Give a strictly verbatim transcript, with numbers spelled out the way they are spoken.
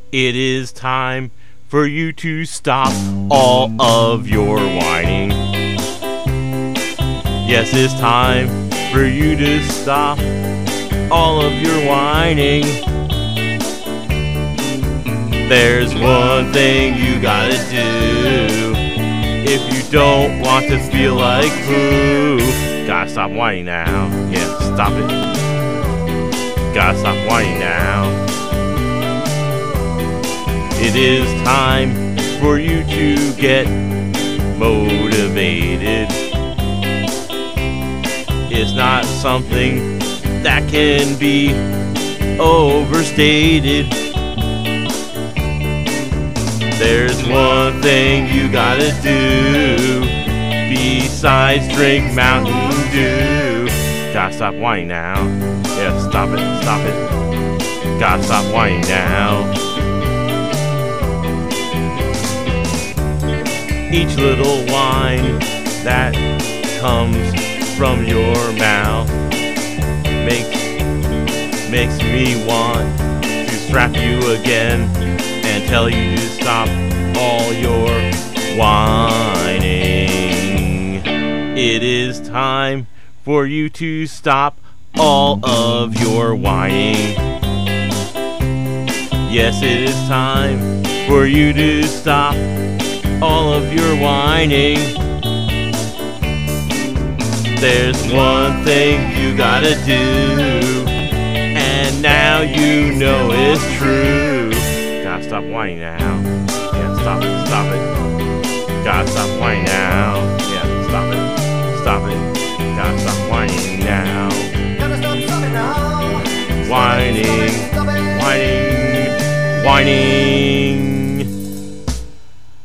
It is time for you to stop all of your whining. Yes, it's time for you to stop all of your whining. There's one thing you gotta do if you don't want to feel like poo. Gotta stop whining now. Yeah, stop it. Gotta stop whining now. It is time for you to get motivated. It's not something that can be overstated. There's one thing you gotta do besides drink Mountain Dew. Gotta stop whining now. Yeah, stop it, stop it. Gotta stop whining now. Each little whine that comes from your mouth makes makes me want to strap you again and tell you to stop all your whining. It is time for you to stop all of your whining. Yes, it is time for you to stop all of your whining. There's one thing you gotta do, and now you know it's true. Gotta stop whining now. Yeah, stop it, stop it. Gotta stop whining now. Yeah, stop it, stop it. Gotta stop whining now. Gotta stop, stop it now. Whining, whining, whining.